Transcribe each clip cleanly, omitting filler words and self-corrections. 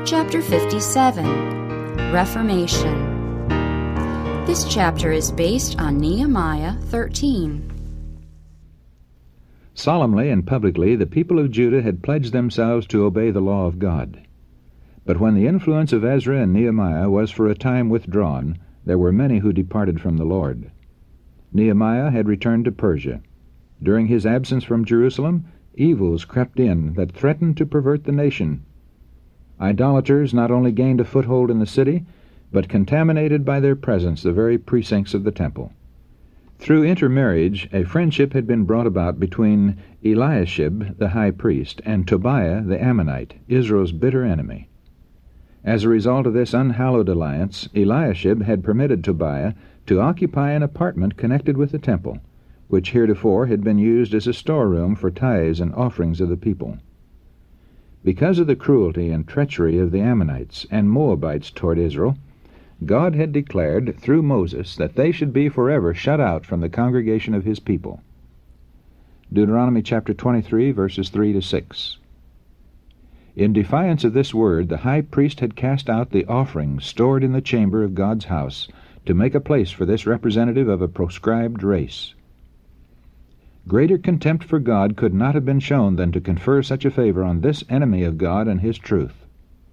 Chapter 57, Reformation. This chapter is based on Nehemiah 13. Solemnly and publicly the people of Judah had pledged themselves to obey the law of God. But when the influence of Ezra and Nehemiah was for a time withdrawn, there were many who departed from the Lord. Nehemiah had returned to Persia. During his absence from Jerusalem, evils crept in that threatened to pervert the nation. Idolaters not only gained a foothold in the city, but contaminated by their presence the very precincts of the temple. Through intermarriage, a friendship had been brought about between Eliashib, the high priest, and Tobiah the Ammonite, Israel's bitter enemy. As a result of this unhallowed alliance, Eliashib had permitted Tobiah to occupy an apartment connected with the temple, which heretofore had been used as a storeroom for tithes and offerings of the people. Because of the cruelty and treachery of the Ammonites and Moabites toward Israel, God had declared through Moses that they should be forever shut out from the congregation of his people. Deuteronomy chapter 23, verses 3 to 6. In defiance of this word, the high priest had cast out the offerings stored in the chamber of God's house to make a place for this representative of a proscribed race. Greater contempt for God could not have been shown than to confer such a favor on this enemy of God and his truth.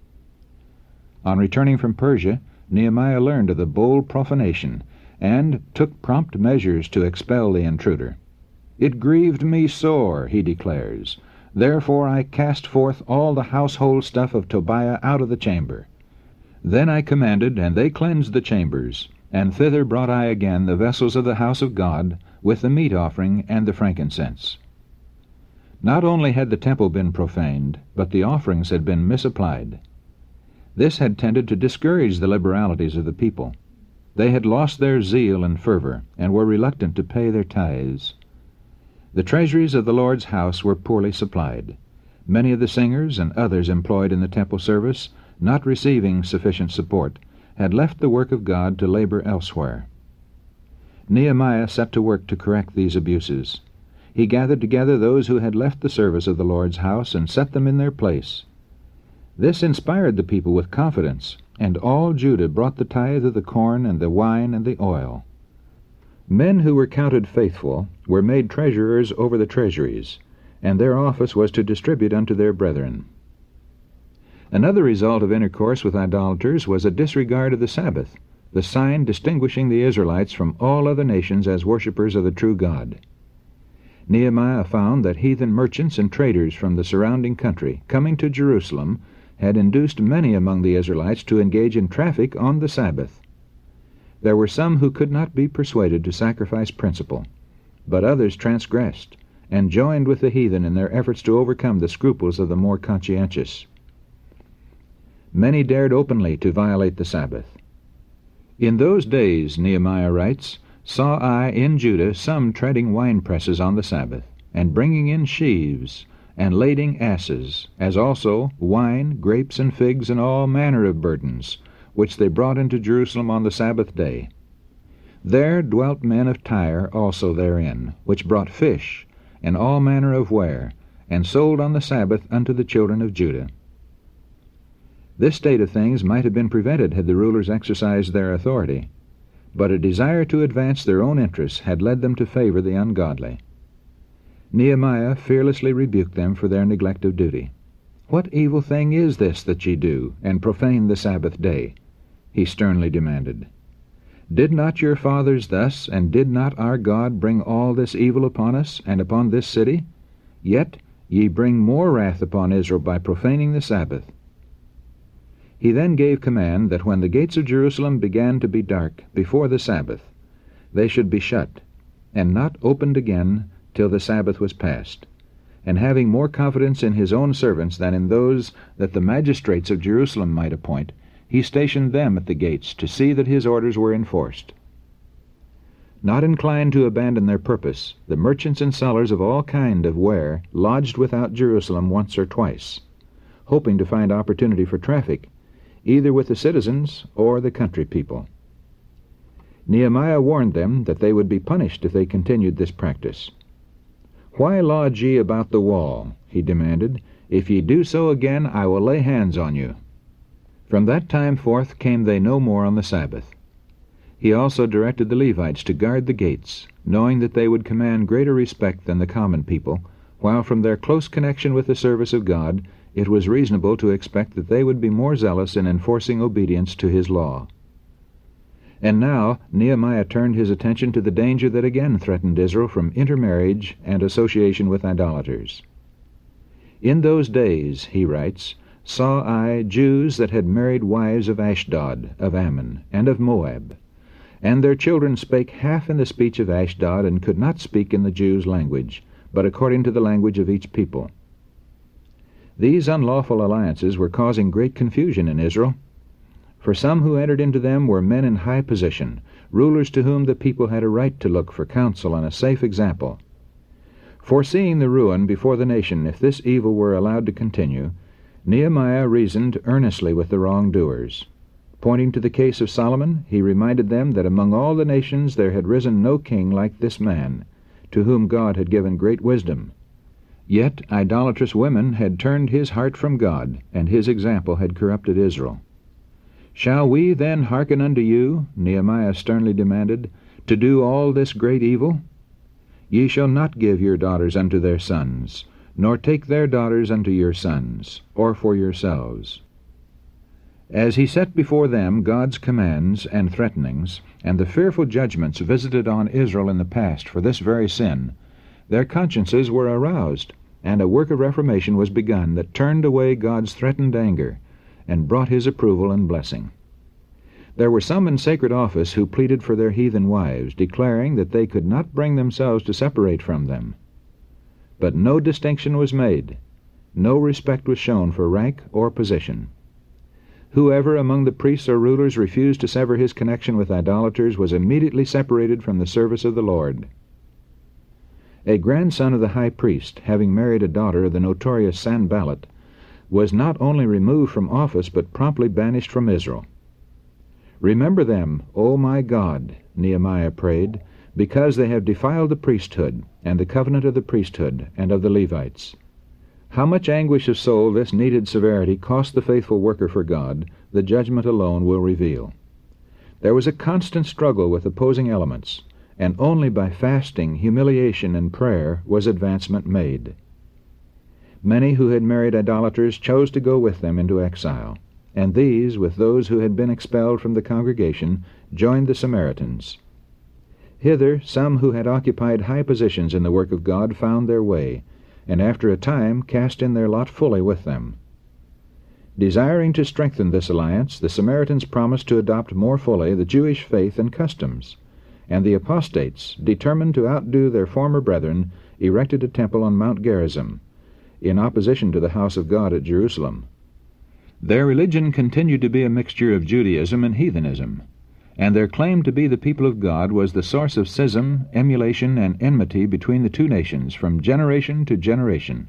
On returning from Persia, Nehemiah learned of the bold profanation, and took prompt measures to expel the intruder. "It grieved me sore," he declares. "Therefore I cast forth all the household stuff of Tobiah out of the chamber. Then I commanded, and they cleansed the chambers, and thither brought I again the vessels of the house of God, with the meat offering and the frankincense." Not only had the temple been profaned, but the offerings had been misapplied. This had tended to discourage the liberalities of the people. They had lost their zeal and fervor, and were reluctant to pay their tithes. The treasuries of the Lord's house were poorly supplied. Many of the singers and others employed in the temple service, not receiving sufficient support, had left the work of God to labor elsewhere. Nehemiah set to work to correct these abuses. He gathered together those who had left the service of the Lord's house and set them in their place. This inspired the people with confidence, and all Judah brought the tithe of the corn and the wine and the oil. Men who were counted faithful were made treasurers over the treasuries, and their office was to distribute unto their brethren. Another result of intercourse with idolaters was a disregard of the Sabbath, the sign distinguishing the Israelites from all other nations as worshippers of the true God. Nehemiah found that heathen merchants and traders from the surrounding country, coming to Jerusalem, had induced many among the Israelites to engage in traffic on the Sabbath. There were some who could not be persuaded to sacrifice principle, but others transgressed, and joined with the heathen in their efforts to overcome the scruples of the more conscientious. Many dared openly to violate the Sabbath. "In those days," Nehemiah writes, "saw I in Judah some treading winepresses on the Sabbath, and bringing in sheaves, and lading asses, as also wine, grapes, and figs, and all manner of burdens, which they brought into Jerusalem on the Sabbath day. There dwelt men of Tyre also therein, which brought fish, and all manner of ware, and sold on the Sabbath unto the children of Judah." This state of things might have been prevented had the rulers exercised their authority, but a desire to advance their own interests had led them to favor the ungodly. Nehemiah fearlessly rebuked them for their neglect of duty. "What evil thing is this that ye do, and profane the Sabbath day?" he sternly demanded. "Did not your fathers thus, and did not our God bring all this evil upon us, and upon this city? Yet ye bring more wrath upon Israel by profaning the Sabbath." He then gave command that when the gates of Jerusalem began to be dark before the Sabbath, they should be shut, and not opened again till the Sabbath was past. And having more confidence in his own servants than in those that the magistrates of Jerusalem might appoint, he stationed them at the gates to see that his orders were enforced. Not inclined to abandon their purpose, the merchants and sellers of all kind of ware lodged without Jerusalem once or twice, hoping to find opportunity for traffic, either with the citizens or the country people. Nehemiah warned them that they would be punished if they continued this practice. "Why lodge ye about the wall?" he demanded. "If ye do so again, I will lay hands on you." From that time forth came they no more on the Sabbath. He also directed the Levites to guard the gates, knowing that they would command greater respect than the common people, while from their close connection with the service of God it was reasonable to expect that they would be more zealous in enforcing obedience to his law. And now Nehemiah turned his attention to the danger that again threatened Israel from intermarriage and association with idolaters. "In those days," he writes, "saw I Jews that had married wives of Ashdod, of Ammon, and of Moab. And their children spake half in the speech of Ashdod, and could not speak in the Jews' language, but according to the language of each people." These unlawful alliances were causing great confusion in Israel. For some who entered into them were men in high position, rulers to whom the people had a right to look for counsel and a safe example. Foreseeing the ruin before the nation if this evil were allowed to continue, Nehemiah reasoned earnestly with the wrongdoers. Pointing to the case of Solomon, he reminded them that among all the nations there had risen no king like this man, to whom God had given great wisdom. Yet idolatrous women had turned his heart from God, and his example had corrupted Israel. "Shall we then hearken unto you," Nehemiah sternly demanded, "to do all this great evil? Ye shall not give your daughters unto their sons, nor take their daughters unto your sons, or for yourselves." As he set before them God's commands and threatenings, and the fearful judgments visited on Israel in the past for this very sin, their consciences were aroused, and a work of reformation was begun that turned away God's threatened anger, and brought his approval and blessing. There were some in sacred office who pleaded for their heathen wives, declaring that they could not bring themselves to separate from them. But no distinction was made, no respect was shown for rank or position. Whoever among the priests or rulers refused to sever his connection with idolaters was immediately separated from the service of the Lord. A grandson of the high priest, having married a daughter of the notorious Sanballat, was not only removed from office but promptly banished from Israel. "Remember them, O my God," Nehemiah prayed, "because they have defiled the priesthood, and the covenant of the priesthood, and of the Levites." How much anguish of soul this needed severity cost the faithful worker for God, the judgment alone will reveal. There was a constant struggle with opposing elements, and only by fasting, humiliation, and prayer was advancement made. Many who had married idolaters chose to go with them into exile, and these, with those who had been expelled from the congregation, joined the Samaritans. Hither some who had occupied high positions in the work of God found their way, and after a time cast in their lot fully with them. Desiring to strengthen this alliance, the Samaritans promised to adopt more fully the Jewish faith and customs, and the apostates, determined to outdo their former brethren, erected a temple on Mount Gerizim, in opposition to the house of God at Jerusalem. Their religion continued to be a mixture of Judaism and heathenism, and their claim to be the people of God was the source of schism, emulation, and enmity between the two nations from generation to generation.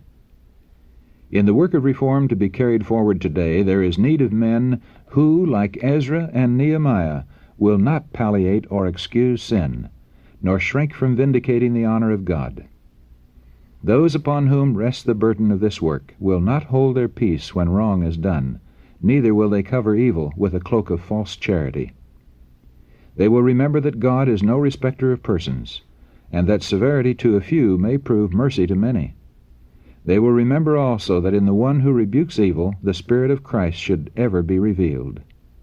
In the work of reform to be carried forward today, there is need of men who, like Ezra and Nehemiah, will not palliate or excuse sin, nor shrink from vindicating the honor of God. Those upon whom rests the burden of this work will not hold their peace when wrong is done, neither will they cover evil with a cloak of false charity. They will remember that God is no respecter of persons, and that severity to a few may prove mercy to many. They will remember also that in the one who rebukes evil the Spirit of Christ should ever be revealed.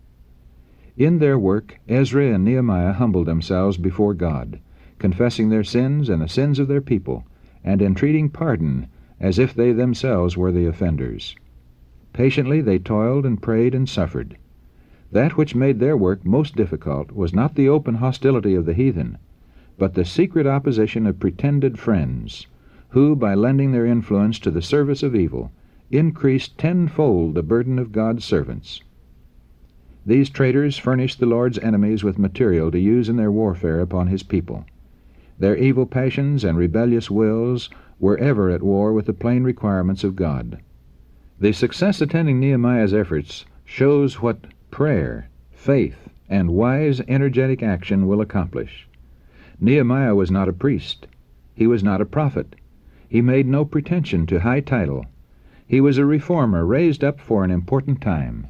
In their work, Ezra and Nehemiah humbled themselves before God, confessing their sins and the sins of their people, and entreating pardon as if they themselves were the offenders. Patiently they toiled and prayed and suffered. That which made their work most difficult was not the open hostility of the heathen, but the secret opposition of pretended friends, who, by lending their influence to the service of evil, increased tenfold the burden of God's servants. These traitors furnished the Lord's enemies with material to use in their warfare upon his people. Their evil passions and rebellious wills were ever at war with the plain requirements of God. The success attending Nehemiah's efforts shows what prayer, faith, and wise, energetic action will accomplish. Nehemiah was not a priest. He was not a prophet. He made no pretension to high title. He was a reformer raised up for an important time.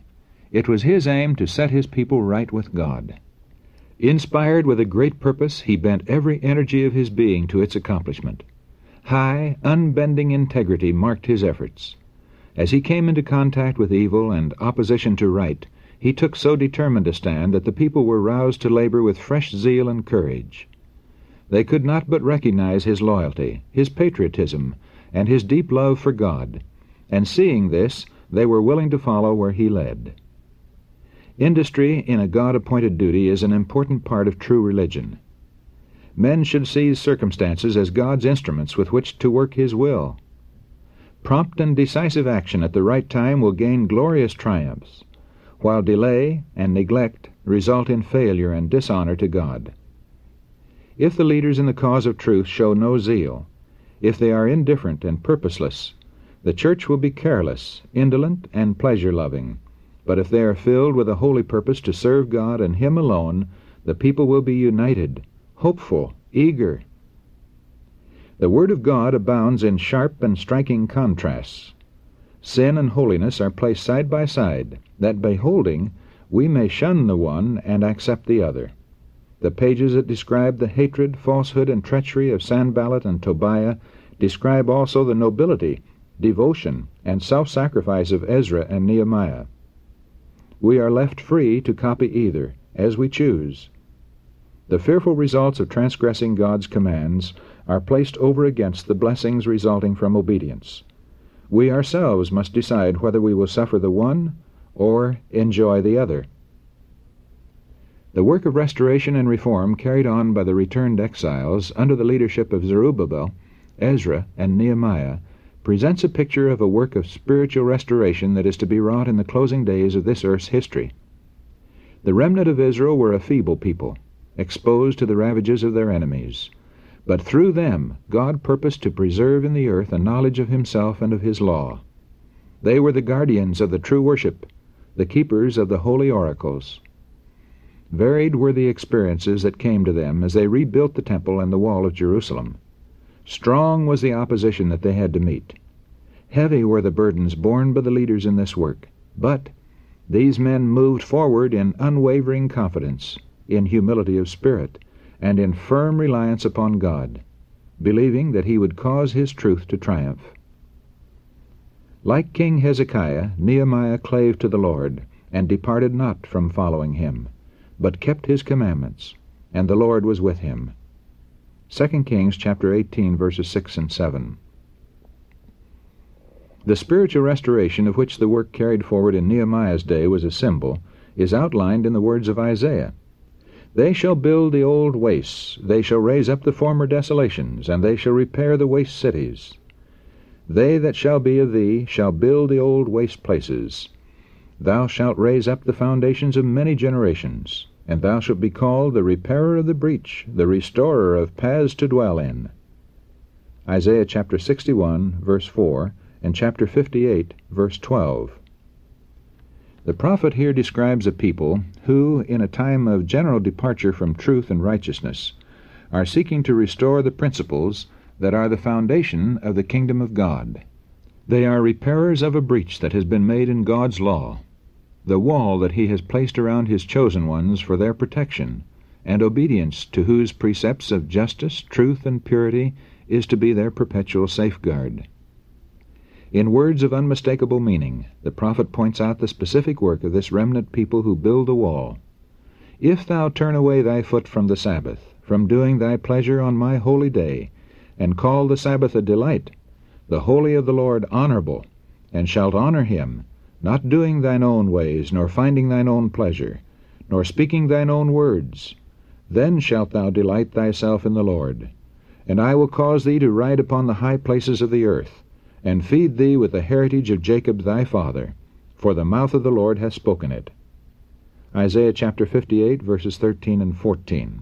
It was his aim to set his people right with God. Inspired with a great purpose, he bent every energy of his being to its accomplishment. High, unbending integrity marked his efforts. As he came into contact with evil and opposition to right, he took so determined a stand that the people were roused to labor with fresh zeal and courage. They could not but recognize his loyalty, his patriotism, and his deep love for God, and seeing this, they were willing to follow where he led. Industry in a God-appointed duty is an important part of true religion. Men should seize circumstances as God's instruments with which to work his will. Prompt and decisive action at the right time will gain glorious triumphs, while delay and neglect result in failure and dishonor to God. If the leaders in the cause of truth show no zeal, if they are indifferent and purposeless, the church will be careless, indolent, and pleasure-loving. But if they are filled with a holy purpose to serve God and Him alone, the people will be united, hopeful, eager. The Word of God abounds in sharp and striking contrasts. Sin and holiness are placed side by side, that beholding, we may shun the one and accept the other. The pages that describe the hatred, falsehood, and treachery of Sanballat and Tobiah describe also the nobility, devotion, and self-sacrifice of Ezra and Nehemiah. We are left free to copy either, as we choose. The fearful results of transgressing God's commands are placed over against the blessings resulting from obedience. We ourselves must decide whether we will suffer the one or enjoy the other. The work of restoration and reform carried on by the returned exiles under the leadership of Zerubbabel, Ezra, and Nehemiah presents a picture of a work of spiritual restoration that is to be wrought in the closing days of this earth's history. The remnant of Israel were a feeble people, exposed to the ravages of their enemies. But through them God purposed to preserve in the earth a knowledge of Himself and of His law. They were the guardians of the true worship, the keepers of the holy oracles. Varied were the experiences that came to them as they rebuilt the temple and the wall of Jerusalem. Strong was the opposition that they had to meet. Heavy were the burdens borne by the leaders in this work. But these men moved forward in unwavering confidence, in humility of spirit, and in firm reliance upon God, believing that He would cause His truth to triumph. Like King Hezekiah, Nehemiah clave to the Lord, and departed not from following Him, but kept His commandments, and the Lord was with him. 2 Kings chapter 18, verses 6 and 7. The spiritual restoration of which the work carried forward in Nehemiah's day was a symbol is outlined in the words of Isaiah. They shall build the old wastes, they shall raise up the former desolations, and they shall repair the waste cities. They that shall be of thee shall build the old waste places. Thou shalt raise up the foundations of many generations, and thou shalt be called the repairer of the breach, the restorer of paths to dwell in. Isaiah chapter 61, verse 4, and chapter 58, verse 12. The prophet here describes a people who, in a time of general departure from truth and righteousness, are seeking to restore the principles that are the foundation of the kingdom of God. They are repairers of a breach that has been made in God's law, the wall that He has placed around His chosen ones for their protection, and obedience to whose precepts of justice, truth, and purity is to be their perpetual safeguard. In words of unmistakable meaning, the prophet points out the specific work of this remnant people who build the wall. If thou turn away thy foot from the Sabbath, from doing thy pleasure on my holy day, and call the Sabbath a delight, the holy of the Lord honorable, and shalt honor Him, not doing thine own ways, nor finding thine own pleasure, nor speaking thine own words, then shalt thou delight thyself in the Lord. And I will cause thee to ride upon the high places of the earth, and feed thee with the heritage of Jacob thy father, for the mouth of the Lord hath spoken it. Isaiah chapter 58, verses 13 and 14.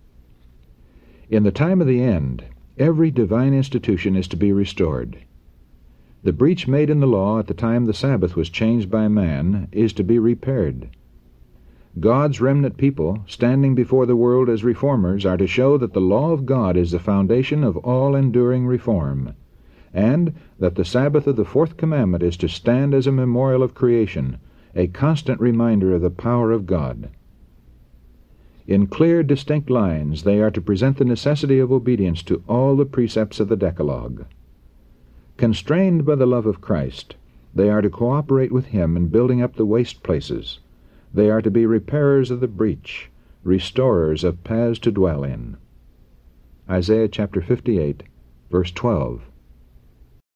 In the time of the end, every divine institution is to be restored. The breach made in the law at the time the Sabbath was changed by man is to be repaired. God's remnant people, standing before the world as reformers, are to show that the law of God is the foundation of all enduring reform, and that the Sabbath of the fourth commandment is to stand as a memorial of creation, a constant reminder of the power of God. In clear, distinct lines, they are to present the necessity of obedience to all the precepts of the Decalogue. Constrained by the love of Christ, they are to cooperate with Him in building up the waste places. They are to be repairers of the breach, restorers of paths to dwell in. Isaiah chapter 58, verse 12.